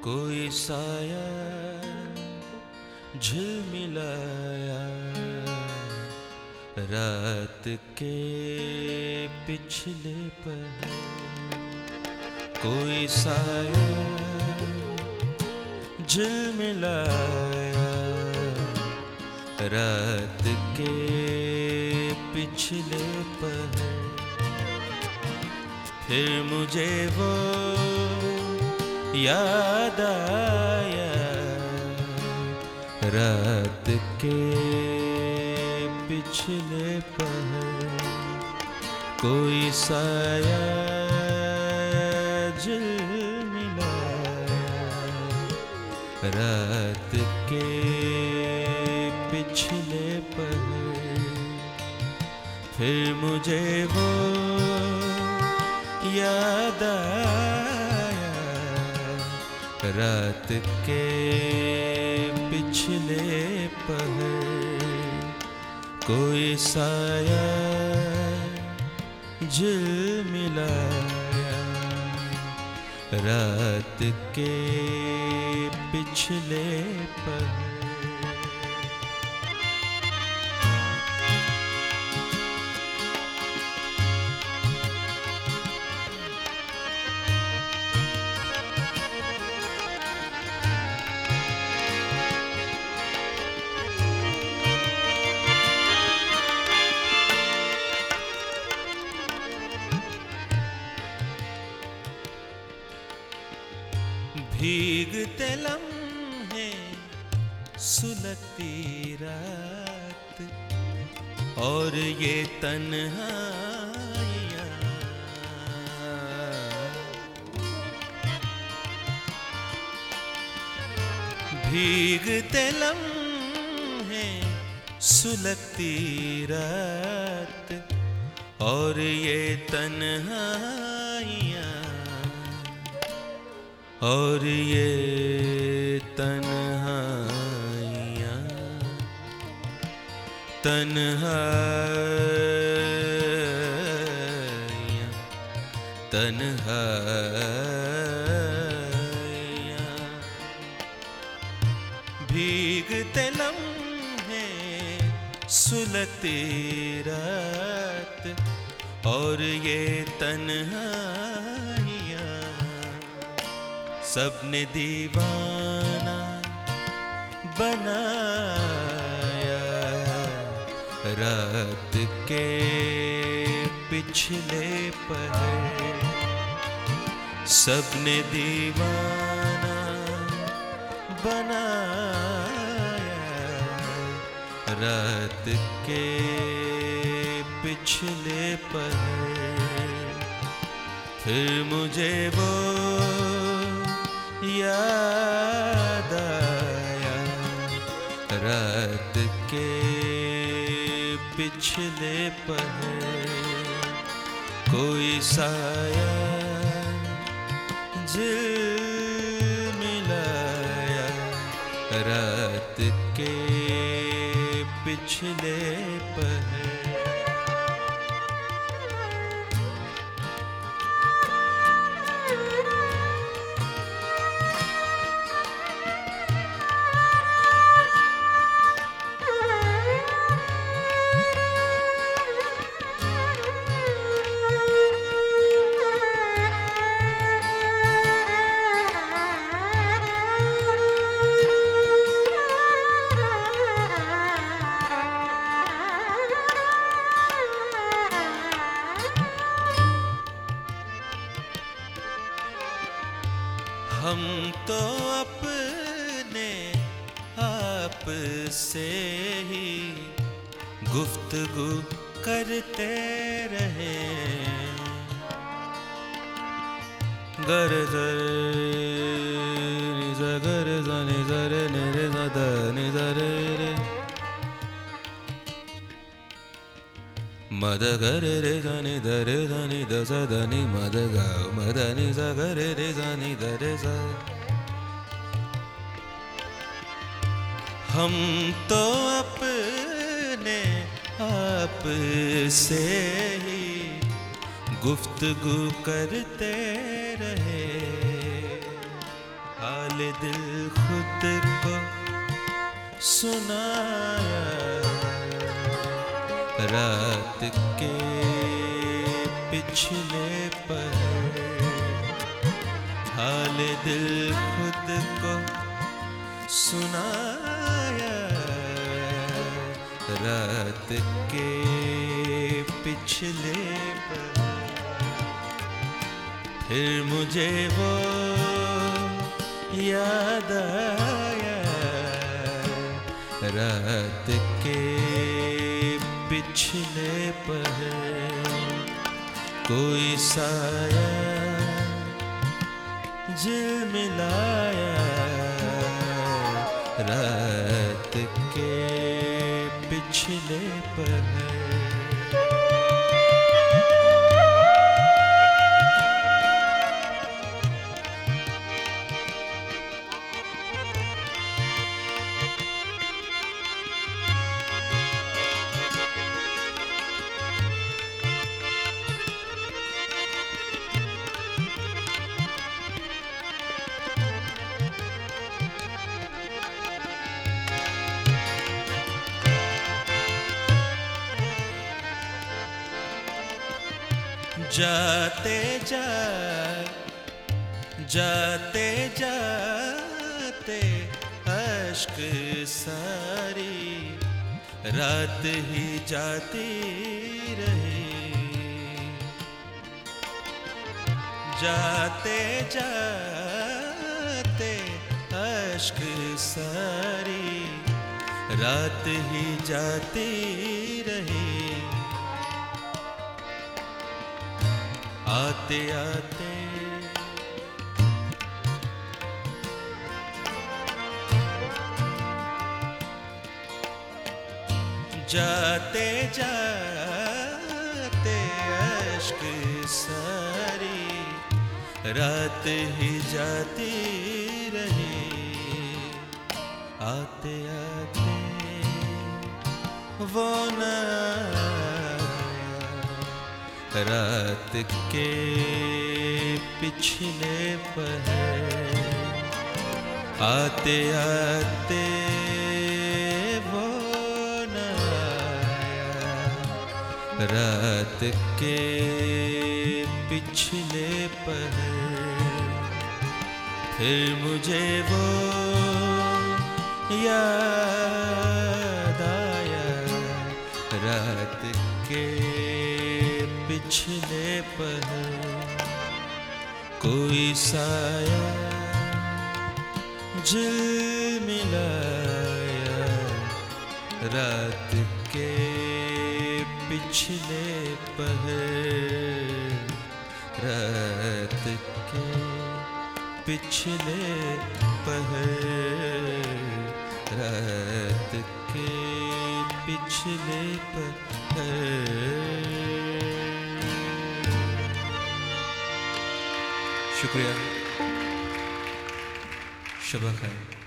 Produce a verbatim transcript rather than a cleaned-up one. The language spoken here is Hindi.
कोई साया झिलमिलाया रात के पिछले पहर। कोई साया झिलमिलाया रात के पिछले पहर। फिर मुझे वो याद आया रात के पिछले पहर। कोई साया झिलमिलाया रात के पिछले पहर। फिर मुझे वो याद आया रात के पिछले पहर। कोई साया झिलमिलाया रात के पिछले पहर। भीगते लम्हे सुलगती रात और ये तन्हाइयाँ। भीगते लम्हे सुलगती रात और ये तन्हाइयाँ। और ये तन्हाइयाँ तन्हाइयाँ तन्हाइयाँ। भीगते लम्हे सुलगती रात और ये तन्हाइयाँ। सबने दीवाना बनाया रात के पिछले पहर। सबने दीवाना बनाया रात के पिछले पहर। फिर मुझे वो याद आया रात के पिछले पहर। कोई साया झिलमिलाया रात के पिछले पहर। हम तो अपने आप से ही गुफ्तगू करते रहे। गर ज़रे गर ज़ने ज़रे नेरे ज़दा ने ज़रे रे मद गरे रे जानी दरे जानी दसा धनी मद गाओ मदनी सा गरे रे जानी दरे सा। हम तो अपने आप से ही गुफ्तगू करते रहे। हाल हाल दिल खुद को सुनाया, रात के पिछले पहर हाल दिल खुद को सुनाया, रात के पिछले पहर फिर मुझे वो याद आया, रात के पिछले पहर कोई साया झिलमिलाया, रात के पिछले पहर। जाते जा जाते जाते अश्क सारी रात ही जाती रही, जाते जाते अश्क सारी रात ही जाती रही, आते आते जाते जाते अश्क सारी रात ही जाती रही, आते आते वो न रात के पिछले पहर, आते आते वो न आया, रात के पिछले पहर फिर मुझे वो याद आया, रात के पिछले पहर कोई साया झिलमिलाया, रात के पिछले पहर, रात के पिछले पहर, रात के पिछले पहर। शुक्रिया, शब खैर।